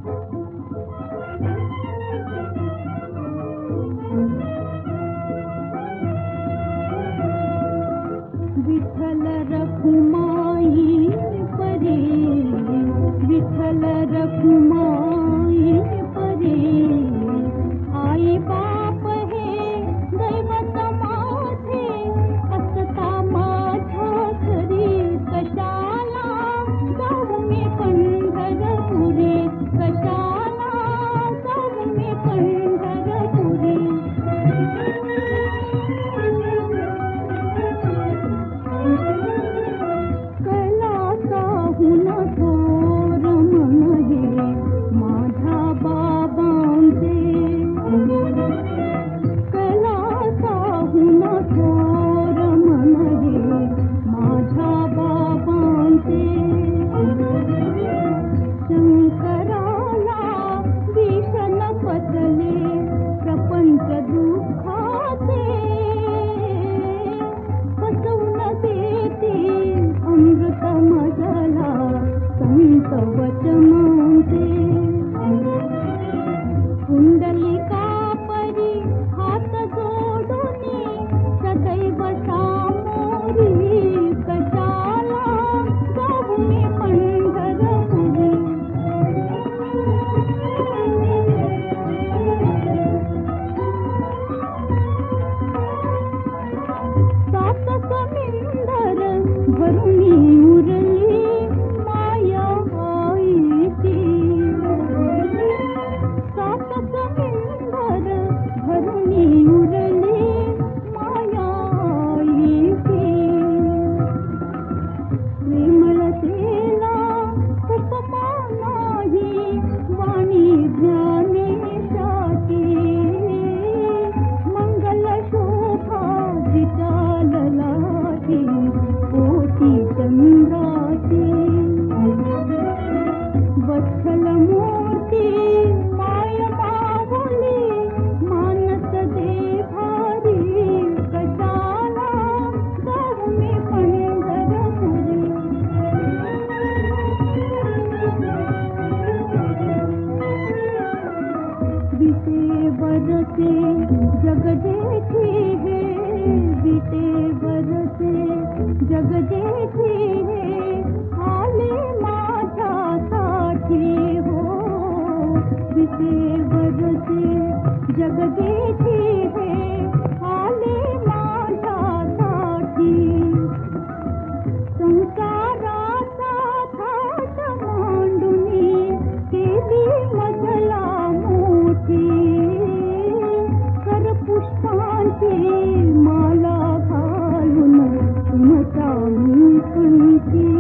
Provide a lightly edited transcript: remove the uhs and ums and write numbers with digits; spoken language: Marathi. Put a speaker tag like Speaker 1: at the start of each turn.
Speaker 1: विठ्ठल रखुमाई परे, विठ्ठल रखुमाई परे, आई बाप हे दैवत माझे, असता माझ्या घरी कशाला जाऊ मी पंढरपुरी, कशाला जाऊ मी पंढरपुरी. कैलासाहून थोर मन हे माझ्या बाबांचे, कैलासाहून थोर मन हे माझ्या बाबांचे. शंकराला भीषण पचले प्रपंच दुःखाचे, फसवून देते अमृत मजला संत वचनांचे. कुंडलिका परी हात जोडूनी सदैव सामोरी, कशाला जाऊ मी पंढरपुरी. सात समिंदर भरुनी उरली माया आईची, सात समिंदर भरुनी उरली माया आईची. प्रेमळतेला उपमा नाही वाणी ज्ञानेशाची, मंगल शोभा विचारलाची कोटी चंद्राची. वत्सल मूर्ती माय माहुली मानस देभारी, कशाला जाऊ मी पंढरपुरी. बीते बरसे जग देखी है, बीते बरसे जग देखी है, आले माझ्यासाठी हो. बीते बरसे जग देखी है, आले माझ्यासाठी. संसाराचा थाट मांडुनी केली मजला मोठी, कर पुष्पांची माला घालून तुमचा मी पंथी.